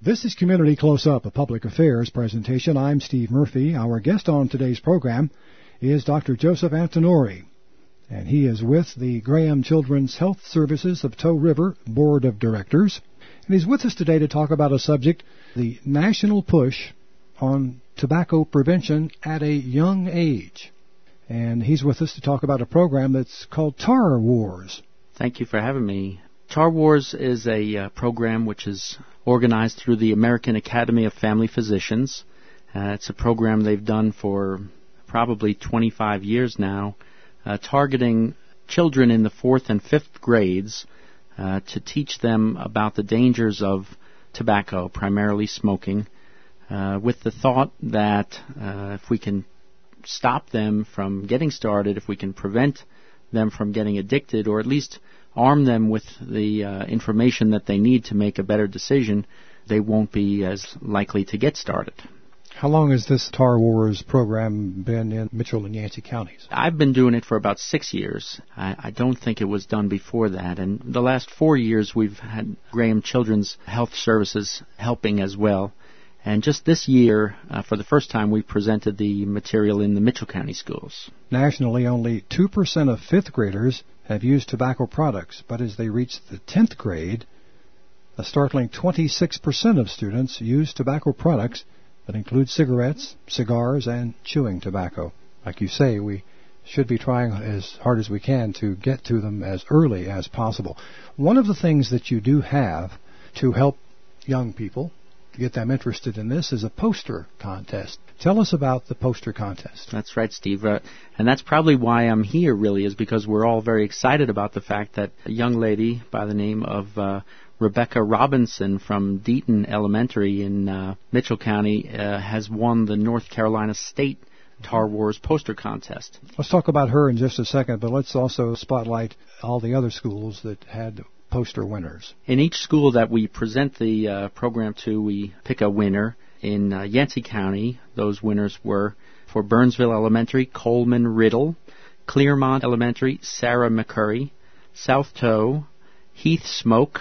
This is Community Close-Up, a public affairs presentation. I'm Steve Murphy. Our guest on today's program is Dr. Joseph Antinori, and he is with the Graham Children's Health Services of Tow River Board of Directors. And he's with us today to talk about a subject, the national push on tobacco prevention at a young age. And he's with us to talk about a program that's called TAR Wars. Thank you for having me. TAR Wars is a program which is organized through the American Academy of Family Physicians. It's a program they've done for probably 25 years now, targeting children in the 4th and 5th grades to teach them about the dangers of tobacco, primarily smoking, with the thought that if we can stop them from getting started, if we can prevent them from getting addicted, or at least arm them with the information that they need to make a better decision, they won't be as likely to get started. How long has this TAR Wars program been in Mitchell and Yancey counties? I've been doing it for about 6 years. I don't think it was done before that. And the last 4 years we've had Graham Children's Health Services helping as well. And just this year, for the first time, we presented the material in the Mitchell County schools. Nationally, only 2% of 5th graders have used tobacco products, but as they reach the 10th grade, a startling 26% of students use tobacco products that include cigarettes, cigars, and chewing tobacco. Like you say, we should be trying as hard as we can to get to them as early as possible. One of the things that you do have to help young people to get them interested in this is a poster contest. Tell us about the poster contest. That's right, Steve. And that's probably why I'm here, really, is because we're all very excited about the fact that a young lady by the name of Rebecca Robinson from Deaton Elementary in Mitchell County has won the North Carolina State TAR Wars poster contest. Let's talk about her in just a second, but let's also spotlight all the other schools that had poster winners. In each school that we present the program to, we pick a winner. In Yancey County, those winners were, for Burnsville Elementary, Coleman Riddle; Clearmont Elementary, Sarah McCurry; South Tow, Heath Smoke;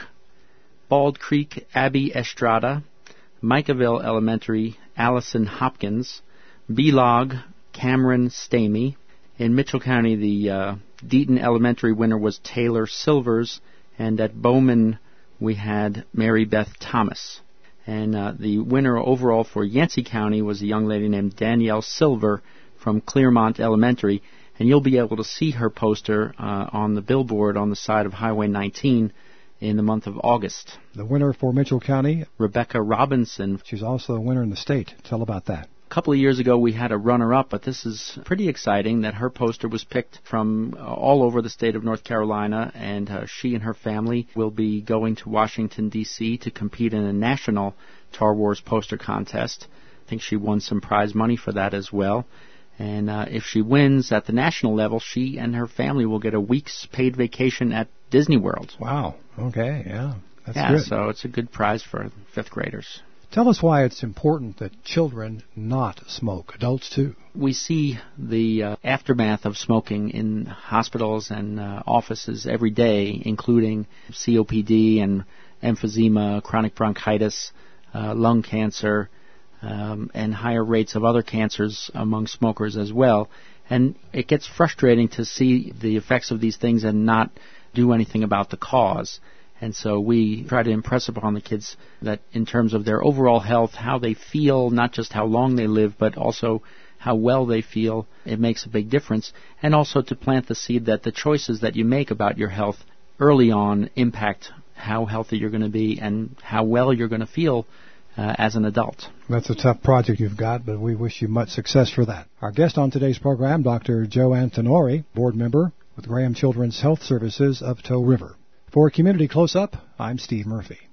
Bald Creek, Abby Estrada; Micaville Elementary, Allison Hopkins; B-Log, Cameron Stamey. In Mitchell County, the Deaton Elementary winner was Taylor Silvers, and at Bowman, we had Mary Beth Thomas. And the winner overall for Yancey County was a young lady named Danielle Silver from Clearmont Elementary. And you'll be able to see her poster on the billboard on the side of Highway 19 in the month of August. The winner for Mitchell County? Rebecca Robinson. She's also a winner in the state. Tell about that. A couple of years ago, we had a runner-up, but this is pretty exciting that her poster was picked from all over the state of North Carolina, and she and her family will be going to Washington, D.C. to compete in a national TAR Wars poster contest. I think she won some prize money for that as well. And if she wins at the national level, she and her family will get a week's paid vacation at Disney World. Wow. Okay, yeah. That's good. Yeah, so it's a good prize for 5th graders. Tell us why it's important that children not smoke, adults too. We see the aftermath of smoking in hospitals and offices every day, including COPD and emphysema, chronic bronchitis, lung cancer, and higher rates of other cancers among smokers as well. And it gets frustrating to see the effects of these things and not do anything about the cause. And so we try to impress upon the kids that in terms of their overall health, how they feel, not just how long they live, but also how well they feel, it makes a big difference. And also to plant the seed that the choices that you make about your health early on impact how healthy you're going to be and how well you're going to feel as an adult. That's a tough project you've got, but we wish you much success for that. Our guest on today's program, Dr. Joe Antinori, board member with Graham Children's Health Services of Tow River. For Community Close-Up, I'm Steve Murphy.